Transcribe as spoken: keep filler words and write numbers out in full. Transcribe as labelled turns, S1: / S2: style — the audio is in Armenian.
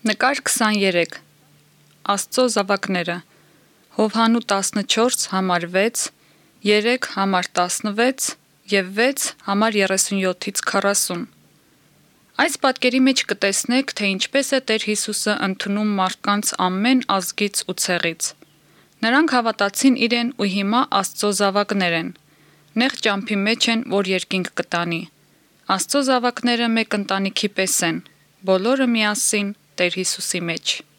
S1: Նկար քսաներեք Աստծո զավակները Հովհաննու տասնչորս համար վեց, երեք համար տասնվեց և վեց համար երեսունյոթից քառասուն։ Այս պատկերի մեջ կտեսնեք, թե ինչպես է Տեր Հիսուսը ընդունում մարդկանց ամեն ազգից ու ցեղից։ Նրանք հավատացին իրեն ու հիմա Աստծո զավակներ են։ Նեղ ճամփի մեջ են, որ երկինք կտանի։ Աստծո զավակները մեկ ընտանիքի պես են, բոլորը միասին Տեր Հիսուսի մեջ։